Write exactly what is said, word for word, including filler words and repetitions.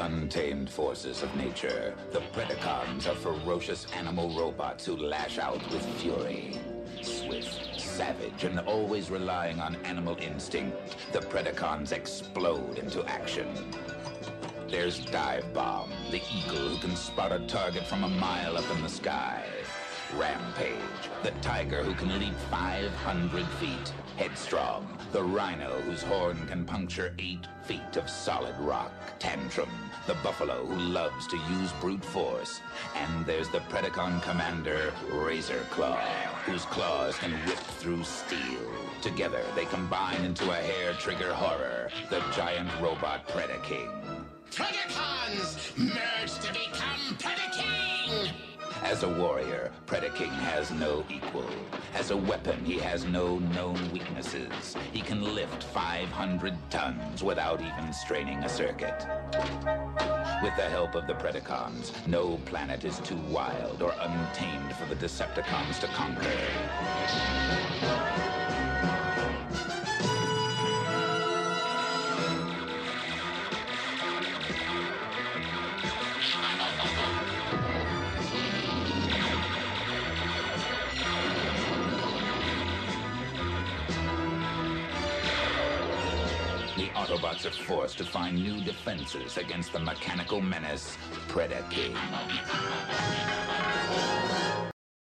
untamed forces of nature, the Predacons are ferocious animal robots who lash out with fury. Swift, savage, and always relying on animal instinct, the Predacons explode into action. There's Dive Bomb, the eagle who can spot a target from a mile up in the sky. Rampage, the tiger who can leap five hundred feet. Headstrong, the rhino whose horn can puncture eight feet of solid rock. Tantrum, the buffalo who loves to use brute force. And there's the Predacon commander, Razor Claw, whose claws can rip through steel. Together, they combine into a hair-trigger horror, the giant robot Predaking. Predacons, merge to become Predaking! As a warrior, Predaking has no equal. As a weapon, he has no known weaknesses. He can lift five hundred tons without even straining a circuit. With the help of the Predacons, no planet is too wild or untamed for the Decepticons to conquer. Autobots are forced to find new defenses against the mechanical menace, Predaking.